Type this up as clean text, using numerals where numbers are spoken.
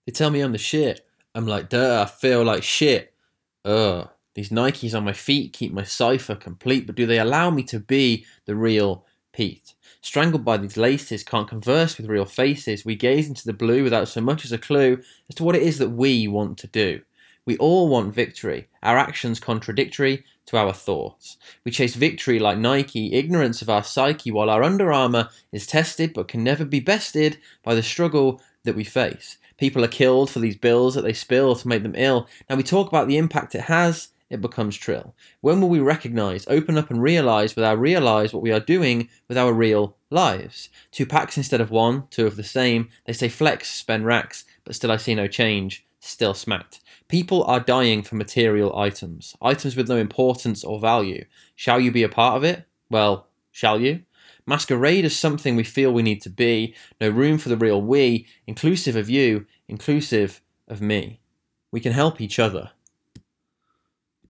They tell me I'm the shit. I'm like, duh, I feel like shit. Ugh. These Nikes on my feet keep my cipher complete, but do they allow me to be the real Pete? Strangled by these laces, can't converse with real faces. We gaze into the blue without so much as a clue as to what it is that we want to do. We all want victory, our actions contradictory to our thoughts. We chase victory like Nike, ignorance of our psyche, while our Under Armour is tested but can never be bested by the struggle that we face. People are killed for these bills that they spill to make them ill. Now we talk about the impact it has, it becomes trill. When will we recognise, open up and realise with our realise what we are doing with our real lives? 2 packs instead of 1, 2 of the same. They say flex, spend racks, but still I see no change, still smacked. People are dying for material items, items with no importance or value. Shall you be a part of it? Well, shall you? Masquerade as something we feel we need to be, no room for the real we, inclusive of you, inclusive of me. We can help each other.